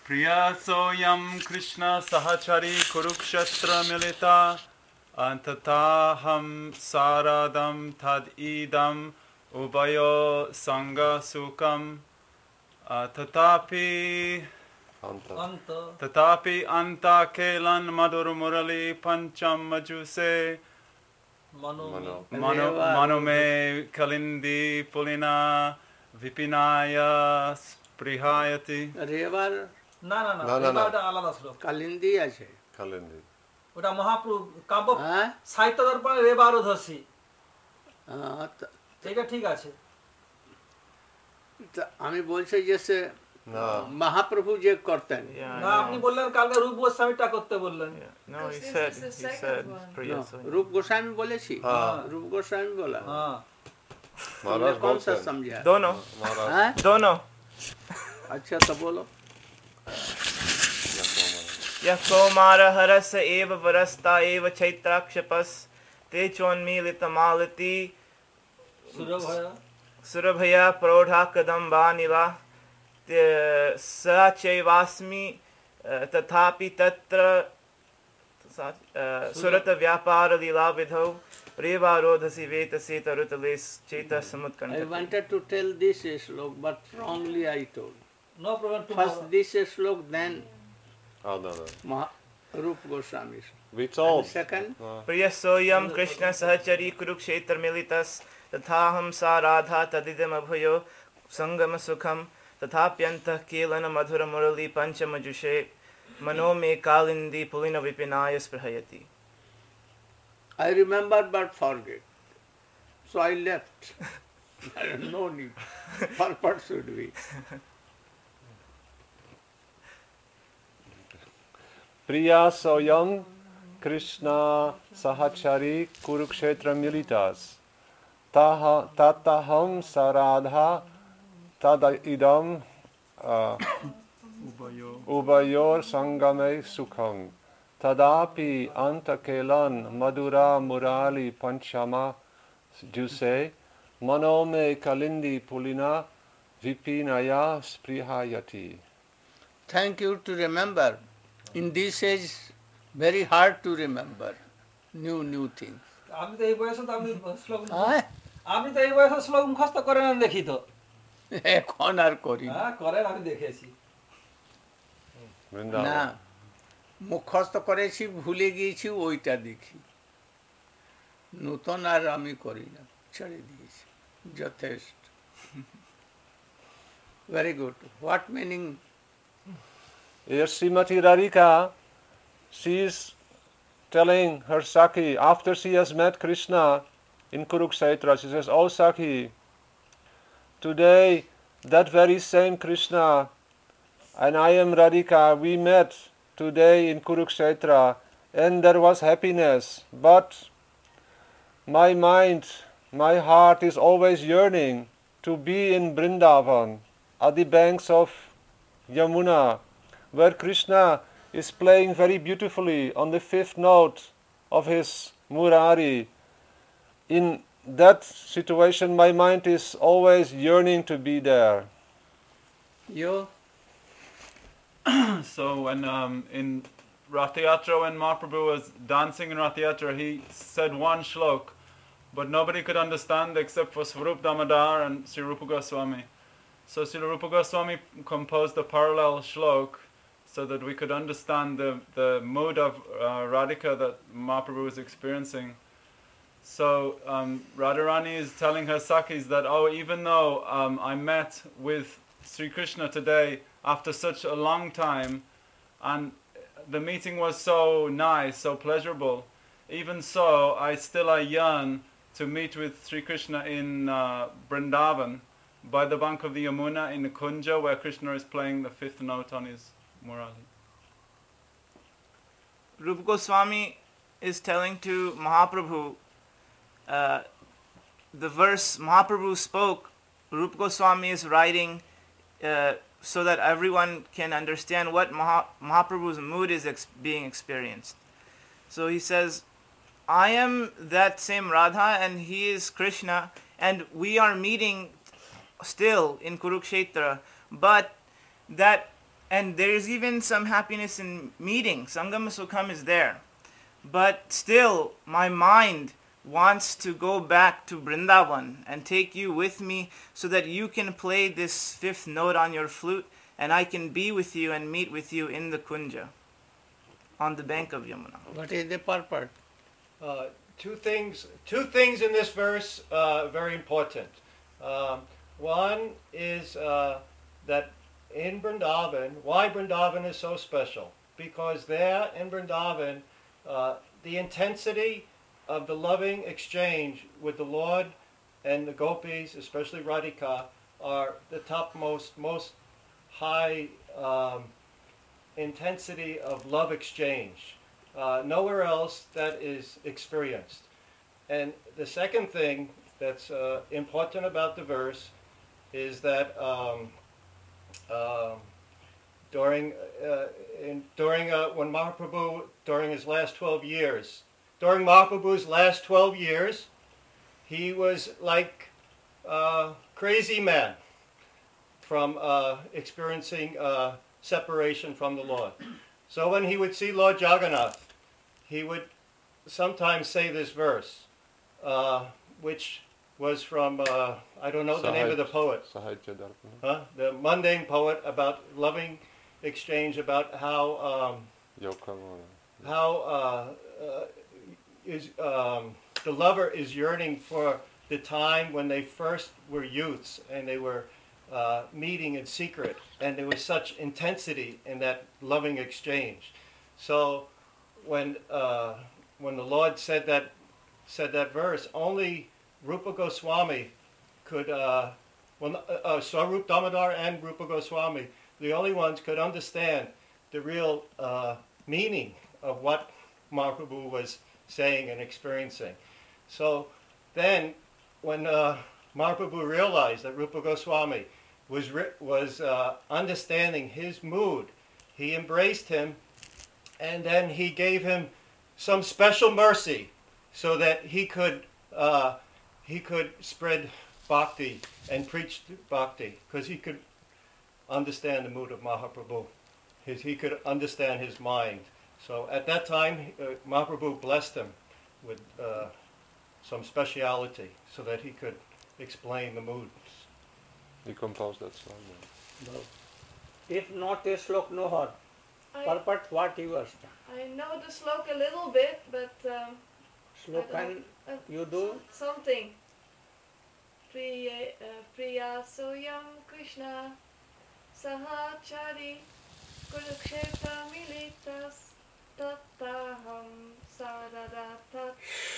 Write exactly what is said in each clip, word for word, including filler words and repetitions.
Priya soyam Krishna sahachari kurukshetra milita antataham saradam tad idam ubayo sangha sukam tatapi Anta. tatapi anta kelan madhur murali pancham majuse Mano. mano mano me kalindi pulina vipinaya sprihayati Revar না না না না, না, না। এটা আলাদা শ্লোক Kalindi আছে Kalindi. ওটা মহাপ্রভু কাব্য হ্যাঁ সাহিত্য দর্পণে রেবারো ধসি আহ, তা- এটা ঠিক আছে তা আমি বলছি যে সে No. মহাপ্রভু যে করতেন Yeah, না আপনি no. বললেন কালকে রূপ গোস্বামীটা করতে বললেন Yeah. No, he This said, is the he second said, one. Priya No, Soyam. रूप गोस्वामी बोलेছি हाँ। रूप गोस्वामी बोला হ্যাঁ Maharaj कौन सा बोलते हैं। समझा दोनों, Maharaj. हैं? दोनों. अच्छा तो बोलो यः कौमारहरस एव वरस्ता एव चैत्राक्षपस् ते चोन्मीलितमालती সুরভয়া सुरभया प्रौढा कदम्बानिवा ते- स चैवास्मि अ, तथापि तत्र सा- अ, सुरतव्यापारलीलाविधौ रेवारोधसि वेतसे तरुतले चेतः I समुत्कण्ठते. wanted to tell this slok but wrongly I told no problem to first this slok then Oh, no, no. Maha, रूप Goswami We and told. second Uh, प्रियः सोऽयं कृष्ण सहचरी कुरुक्षेत्रमिलितस् तथाहं सा राधा तदिदमभयो सङ्गमसुखं तथाप्यन्तः केलनमधुरमुरली पञ्चमजुषे मनो मे Kalindi पुलिनविपिनाय स्पृहयति. I remember but forget so I left no need purpose should be Priya soyam Krishna sahachari kurukshetra militas. Taha tataham saradha tada idam uh, ubayo ubayor sangame sukham. Tadapi antakelan madura murali panchama juse manome kalindi pulina vipinaya sprihayati. thank you to remember in this age very hard to remember new new things আপনি তো এই বয়সে তো আপনি শ্লোক হ্যাঁ আপনি তো এই বয়সে শ্লোক মুখস্থ করেন না দেখি তো এখন আর করি না। হ্যাঁ করেন আমি দেখেছি Vrindavan. না মুখস্থ করেছি ভুলে গিয়েছি ওইটা দেখি নতুন আর আমি করি না ছেড়ে দিয়েছি যথেষ্ট very good what meaning Here Srimati Radhika, she is telling her Sakhi, after she has met Krishna in Kurukshetra, she says, "Oh Sakhi, today that very same Krishna and I am Radhika, we met today in Kurukshetra and there was happiness, but my mind, my heart is always yearning to be in Vrindavan, at the banks of Yamuna, where Krishna is playing very beautifully on the fifth note of his Murari. In that situation, my mind is always yearning to be there." you So when um, in Rath Yatra, when Mahaprabhu was dancing in Rath Yatra, he said one shlok, but nobody could understand except for Swarup Damodar and Sri Rupa Goswami. So Sri Rupa Goswami composed a parallel shlok so that we could understand the, the mood of uh, Radhika that Mahaprabhu was experiencing. So um, Radharani is telling her Sakhis that, oh, even though um, I met with Sri Krishna today after such a long time, and the meeting was so nice, so pleasurable, even so, I still I yearn to meet with Sri Krishna in uh, Vrindavan, by the bank of the Yamuna in the Kunja, where Krishna is playing the fifth note on his Murali. Rupa Goswami is telling to Mahaprabhu, uh, the verse Mahaprabhu spoke, Rupa Goswami is writing uh, so that everyone can understand what Maha, Mahaprabhu's mood is ex- being experienced. So he says, I am that same Radha and he is Krishna, and we are meeting still in Kurukshetra, but that and there is even some happiness in meeting. Sangama Sukham is there. But still, my mind wants to go back to Vrindavan and take you with me so that you can play this fifth note on your flute and I can be with you and meet with you in the Kunja on the bank of Yamuna. What is the purport? Uh, two things. Two things in this verse uh, very important. Um, one is uh, that in Vrindavan, why Vrindavan is so special? Because there in Vrindavan, uh, the intensity of the loving exchange with the Lord and the gopis, especially Radhika, are the topmost, most high um, intensity of love exchange. Uh, nowhere else that is experienced. And the second thing that's uh, important about the verse is that um, um, during uh, in, during uh, when Mahaprabhu during his last twelve years, during Mahaprabhu's last twelve years, he was like a crazy man from uh, experiencing uh, separation from the Lord. So when he would see Lord Jagannath, he would sometimes say this verse, uh, which was from, uh, I don't know the name of the poet, Sahajya Darpana. huh? The mundane poet about loving exchange, about how um, Yokamana. how uh, uh, is um, the lover is yearning for the time when they first were youths and they were uh, meeting in secret, and there was such intensity in that loving exchange. So when uh, when the Lord said that said that verse, only Rupa Goswami could, uh, well, uh, uh, Swarup Damodar and Rupa Goswami, the only ones could understand the real uh, meaning of what Mahaprabhu was saying and experiencing. So then, when uh, Mahaprabhu realized that Rupa Goswami was ri- was uh, understanding his mood, he embraced him, and then he gave him some special mercy so that he could uh, he could spread bhakti and preach bhakti, because he could understand the mood of Mahaprabhu. His, he could understand his mind. So at that time, uh, Mahaprabhu blessed him with uh, some speciality so that he could explain the moods. He composed that song. Yeah. If not a slok, no her. I, Purport what you asked. I know the slok a little bit, but um, Slok I can don't- uh, you do? something. Priya, uh, Priya Soyam Krishna Sahachari Kurukshetra Militas Tattaham Saradatat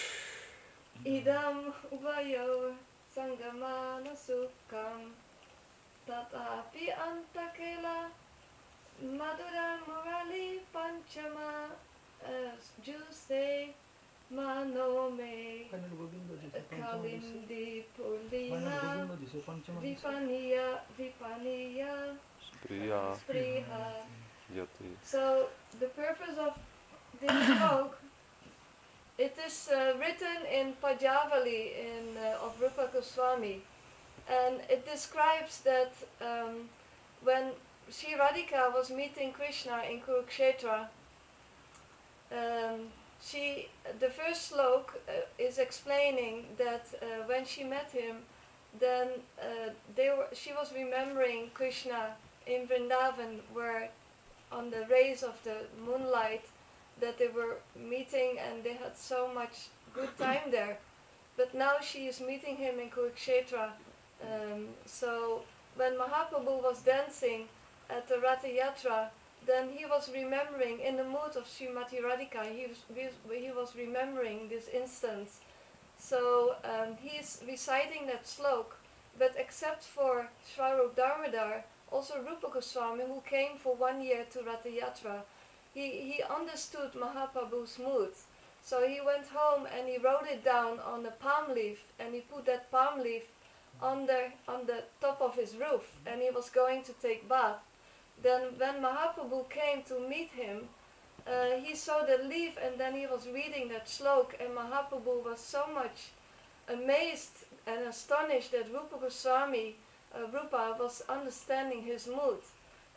Idam Uvayo Sangamana Sukham Tatapi Antakela Madhura Murali Panchama Juse Manome Kalindi Pulina Vipaniya Vipaniya Priya, Spriha. Yati. So the purpose of this slok, it is uh, written in Pajavali in uh, of Rupa Goswami, and it describes that um, when Sri Radhika was meeting Krishna in Kurukshetra, um, she the first slok uh, is explaining that uh, when she met him, then uh, they were, she was remembering Krishna in Vrindavan, where on the rays of the moonlight that they were meeting and they had so much good time there. But now she is meeting him in Kurukshetra. Um, so when Mahaprabhu was dancing at the Ratha Yatra, then he was remembering, in the mood of Srimati Radhika, he was, he was remembering this instance. So um, he is reciting that slok, but except for Swarup Damodar, also Rupa Goswami, who came for one year to Ratha Yatra, he, he understood Mahaprabhu's mood. So he went home and he wrote it down on a palm leaf, and he put that palm leaf on the, on the top of his roof, and he was going to take bath. Then when Mahaprabhu came to meet him, uh, he saw the leaf and then he was reading that slok, and Mahaprabhu was so much amazed and astonished that Rupa Goswami, uh, Rupa, was understanding his mood.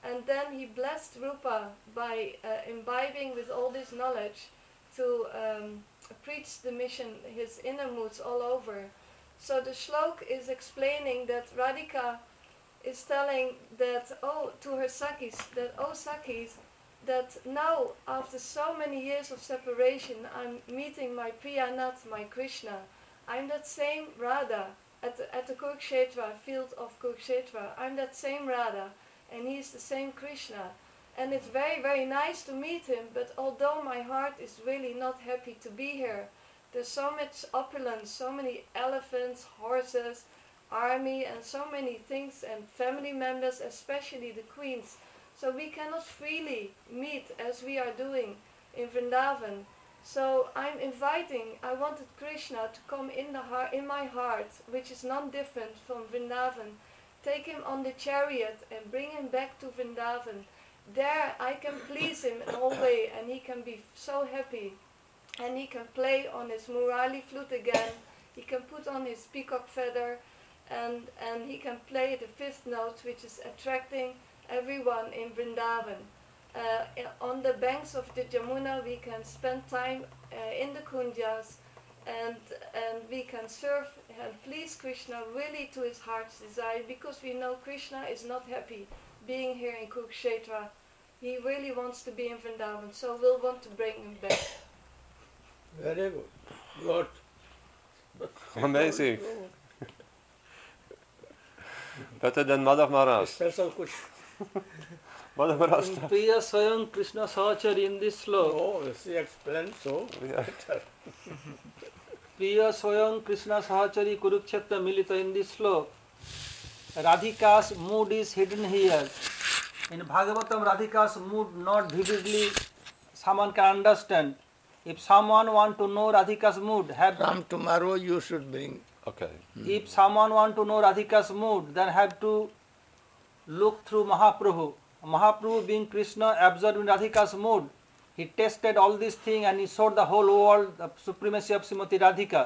And then he blessed Rupa by uh, imbibing with all this knowledge to um, preach the mission, his inner moods all over. So the shlok is explaining that Radhika is telling that, oh, to her Sakis, that, oh Sakis, that now, after so many years of separation, I'm meeting my Priyanath, my Krishna. I'm that same Radha at the, at the Kurukshetra, field of Kurukshetra. I'm that same Radha, and he's the same Krishna. And it's very, very nice to meet him, but although my heart is really not happy to be here, there's so much opulence, so many elephants, horses, army, and so many things, and family members, especially the queens. So we cannot freely meet as we are doing in Vrindavan. So I'm inviting, I wanted Krishna to come in, the heart, in my heart, which is non-different from Vrindavan. Take him on the chariot and bring him back to Vrindavan. There I can please him in all way, and he can be so happy. And he can play on his Murali flute again. He can put on his peacock feather, and, and he can play the fifth note, which is attracting everyone in Vrindavan. Uh, on the banks of the Jamuna, we can spend time uh, in the Kunjas, and and we can serve and please Krishna really to his heart's desire, because we know Krishna is not happy being here in Kurukshetra. He really wants to be in Vrindavan, so we'll want to bring him back. Very good. Good. Amazing. Better than Madhav Maharaj. Special question. Madhav Maharaj. Priya Swayam Krishna Sahachari in this slok. Oh, she explained so. Yeah. Priya Swayam Krishna Sahachari Kurukshetra Milita in this slok. Radhika's mood is hidden here. In Bhagavatam, Radhika's mood not vividly someone can understand. If someone want to know Radhika's mood, have From tomorrow you should bring. Okay. if someone want to know Radhika's mood, then have to look through Mahaprabhu. Mahaprabhu being Krishna absorbed in Radhika's mood, he tested all these things and he showed the whole world the supremacy of Srimati Radhika.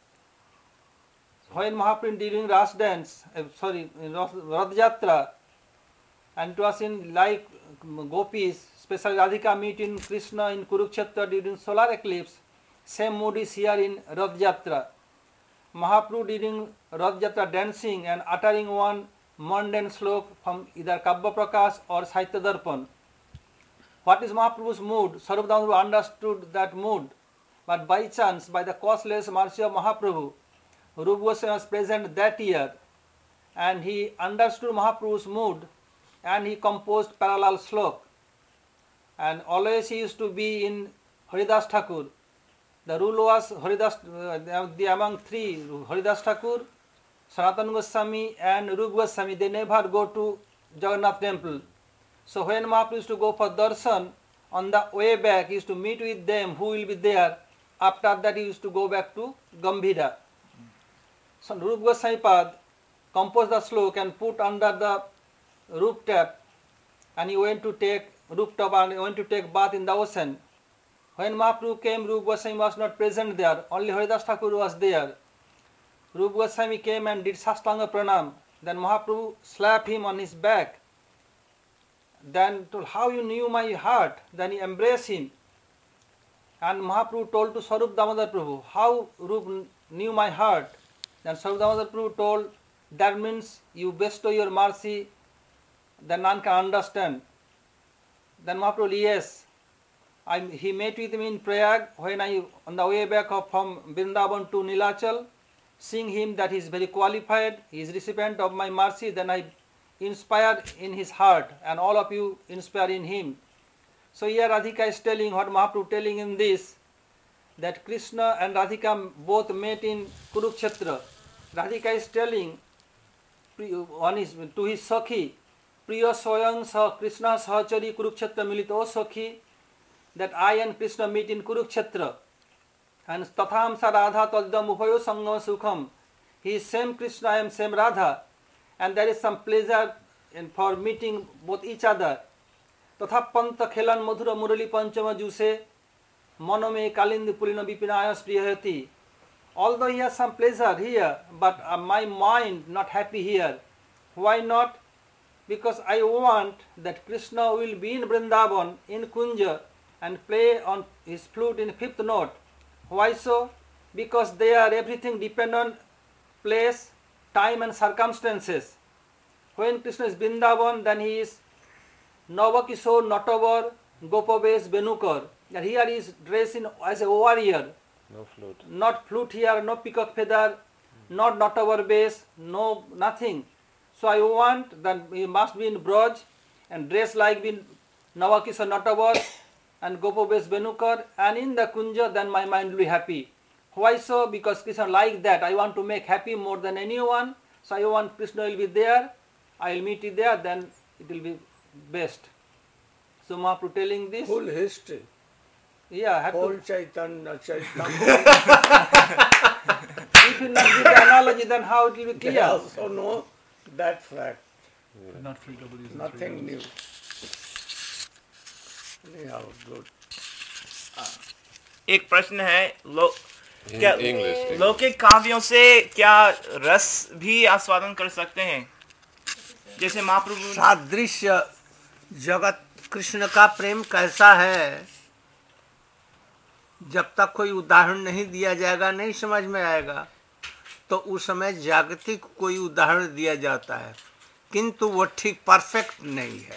When Mahaprabhu during Ras dance, uh, sorry, Rath Yatra, and it was in like gopis, especially Radhika meeting Krishna in Kurukshetra during solar eclipse, same mood is here in Rath Yatra. Mahaprabhu during Rath Yatra dancing and uttering one mundane slok from either Kabbya Prakash or Sahitya Darpan. What is Mahaprabhu's mood? Sarup Damodar understood that mood, but by chance, by the causeless mercy of Mahaprabhu, Rupa Goswami was present that year, and he understood Mahaprabhu's mood, and he composed parallel slok. And always he used to be in Haridas Thakur. The rule was Haridas, uh, the among three, Haridas Thakur, Sanatana Goswami and Rupa Goswami, they never go to Jagannath temple. So when Mahaprabhu used to go for darshan, on the way back he used to meet with them who will be there. After that he used to go back to Gambhira. So Rupa Goswami Pad composed the slok and put under the rooftop, and he went to take rooftop and he went to take bath in the ocean. When Mahaprabhu came, Rupa Goswami was not present there, only Haridas Thakur was there. Rupa Goswami came and did Sastanga Pranam. Then Mahaprabhu slapped him on his back. Then told, how you knew my heart? Then he embraced him. And Mahaprabhu told to Sarup Damodar Prabhu, how Rupa knew my heart? Then Sarup Damodar Prabhu told, that means you bestow your mercy, then none can understand. Then Mahaprabhu, yes, I, he met with me in Prayag when I, on the way back of, from Vrindavan to Nilachal, seeing him that he is very qualified, he is recipient of my mercy, then I inspired in his heart, and all of you inspire in him. So here Radhika is telling what Mahaprabhu telling in this, that Krishna and Radhika both met in Kurukshetra. Radhika is telling on his, to his Sakhi, Priya Swayam Sah Krishna Sahachari Kurukshetra Milita, O Sakhi, that I and Krishna meet in Kurukshetra. And Tatham Sa Radha Tadam Upayo Sangam Sukham. He is same Krishna, I am same Radha. And there is some pleasure in, for meeting both each other. Tatha Panta Khelan Madhura Murali Panchama Juse Manome Kalindi Pulina Vipinaya Spriyahati. Although he has some pleasure here, but uh, my mind not happy here. Why not? because I want that Krishna will be in Vrindavan, in Kunja, and play on his flute in fifth note. Why so? Because they are everything depend on place, time and circumstances. When Krishna is Vrindavan, then he is Navakishore, Natavar, Gopavesh, Venukar. And here he is dressed in as a warrior. No flute. Not flute here, no peacock feather, not Natavar base, no nothing. So I want that he must be in Braj and dress like in Navakishore, Natavar and Gopavesh, Venukar, and in the Kunja, then my mind will be happy. Why so? Because Krishna like that. I want to make happy more than anyone. So I want Krishna will be there. I will meet you there. Then it will be best. So Mahaprabhu telling this. Full history. Yeah, have Whole to. Chaitanya, Chaitanya. If you not give the analogy, then how it will be They clear? also know that fact. Not free W's and Nothing three new. W's. Anyhow, good. एक प्रश्न है लो In क्या English. English. लौकिक काव्यों से क्या रस भी आस्वादन कर सकते हैं? जैसे महाप्रभु सादृश्य जगत कृष्ण का प्रेम कैसा है, जब तक कोई उदाहरण नहीं दिया जाएगा नहीं समझ में आएगा। तो उस समय जागतिक कोई उदाहरण दिया जाता है, किंतु वो ठीक परफेक्ट नहीं है,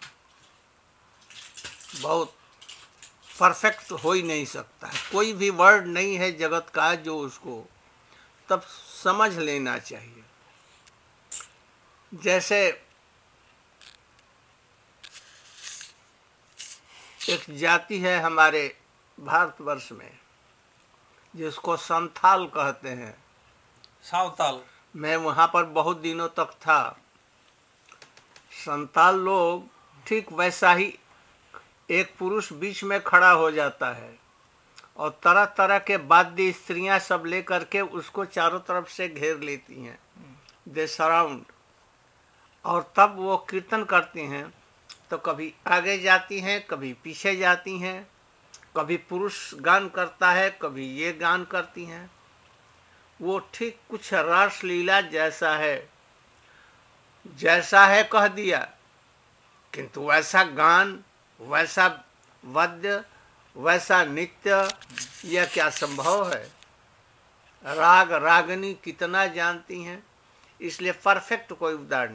बहुत परफेक्ट हो ही नहीं सकता है। कोई भी वर्ड नहीं है जगत का जो उसको तब समझ लेना चाहिए। जैसे एक जाति है हमारे भारतवर्ष में जिसको संथाल कहते हैं। सावताल। मैं वहाँ पर बहुत दिनों तक था। संथाल लोग ठीक वैसा ही एक पुरुष बीच में खड़ा हो जाता है और तरह तरह के वाद्य स्त्रियां सब लेकर के उसको चारों तरफ से घेर लेती हैं, दे सराउंड, और तब वो कीर्तन करती हैं। तो कभी आगे जाती हैं, कभी पीछे जाती हैं, कभी पुरुष गान करता है, कभी ये गान करती हैं। वो ठीक कुछ रास लीला जैसा है, जैसा है कह दिया, किंतु वैसा गान, वैसा वाद्य, वैसा नृत्य यह क्या संभव है? राग रागनी कितना जानती हैं, इसलिए परफेक्ट कोई उदाहरण।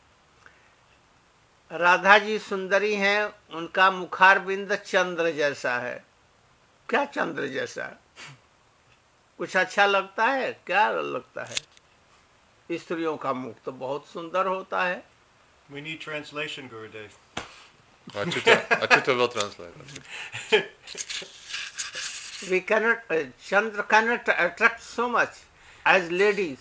राधा जी सुंदरी हैं, उनका मुखारबिंद चंद्र जैसा है। क्या चंद्र जैसा? कुछ अच्छा लगता है? क्या लगता है? स्त्रियों का मुख तो बहुत सुंदर होता है। We need translation, Gurudev. Achyuta, Achyuta will translate. We cannot, uh, Chandra cannot attract so much as ladies.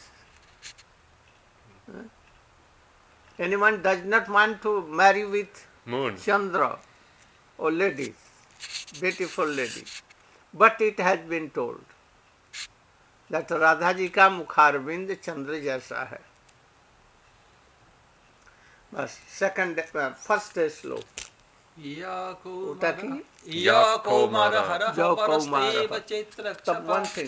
Huh? Anyone does not want to marry with Moon. Chandra or ladies, beautiful ladies. But it has been told that Radha ji का मुखारविंद चंद्र जैसा है। बस second first श्लोक उठा की या कौमार हर जो कौमार परस्तेव चैत्र तब वन थिंग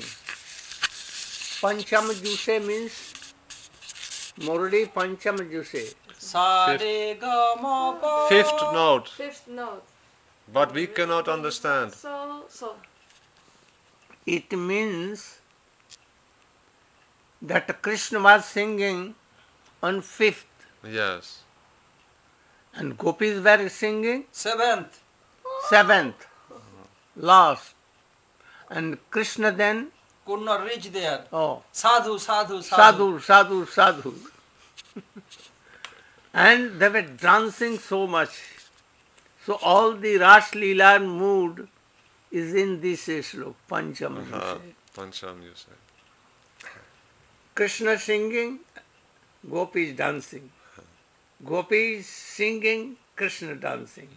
पंचम जुसे मीन्स मुरली पंचम जुसे सारे ग म प Fifth note, Fifth note. but we cannot understand. So, so. it means that Krishna was singing on fifth Yes. and gopis were singing seventh seventh last, and Krishna then could not reach there. oh Sadhu, sadhu, sadhu. sadhu sadhu sadhu and they were dancing so much. So all the Ras Leela mood is in this slok, Pancham. you Uh, say. Pancham, you say. Krishna singing, gopis dancing. Gopis singing, Krishna dancing.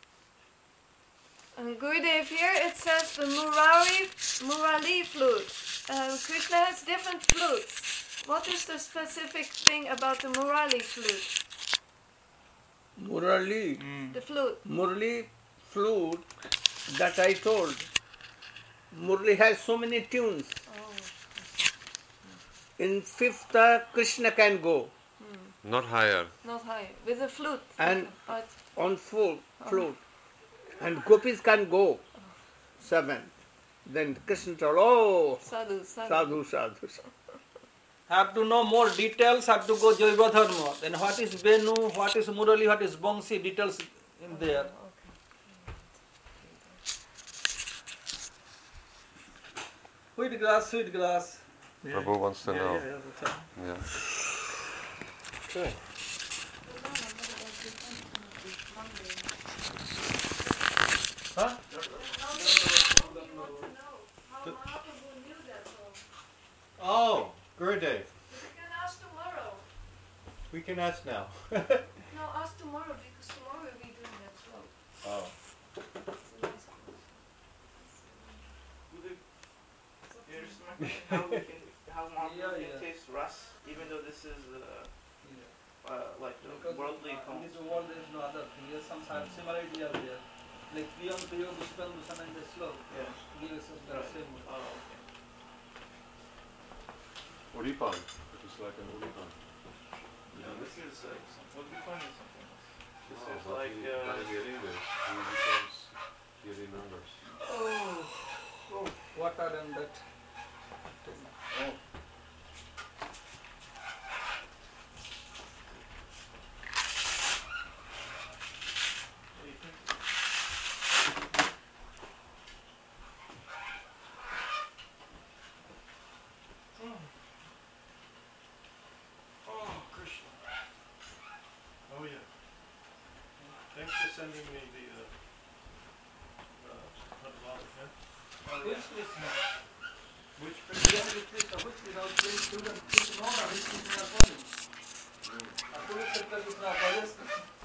And Gurudev, here it says the Murari, Murali flute. Uh, Krishna has different flutes. What is the specific thing about the Murali flute? Murali, The flute. Murali flute that I told. Murali has so many tunes. In fifth, uh, Krishna can go. Not higher. not high, with a flute. And But on full flute. And gopis can go. Seven. Then Krishna told, oh, sadhu, sadhu. sadhu, sadhu. sadhu. Have to know more details, have to go Jaiva Dharma. Then what is Venu, what is Murali, what is Bangsi, details in there. Sweet grass, sweet grass. Prabhu wants to know. Yeah, yeah, yeah. Yeah. Okay. Huh? Oh, Gurudev. We can ask tomorrow. We can ask now. No, ask tomorrow because tomorrow we'll be doing that slope. Oh. It's a nice course. Here's my question, how we can, how Mahaprabhu Yeah, can yeah. taste ras, even though this is uh, uh, like the Because worldly uh, form. in this world there is no other thing. There is some sort of similarity are there. Like Priyam Priyo Pushpam Dushan and the slope. Yeah. Give us the Right. same way. Oh, okay. Uripan. It is like an Uripan. No, this is like some, what do you find is something else. This Oh, is but like he, uh, by hearing this, he becomes, he remembers. Oh, oh, water and that. Oh. what do you think? Oh, Krishna. Oh, yeah. Thanks for sending me the, uh, uh, Bhagavad Gita. Which Krishna? Which Priyam Krishna, which Krishna? Please student, please know that which Krishna are calling. Akurukshetra Krishna, Brajesh Krishna.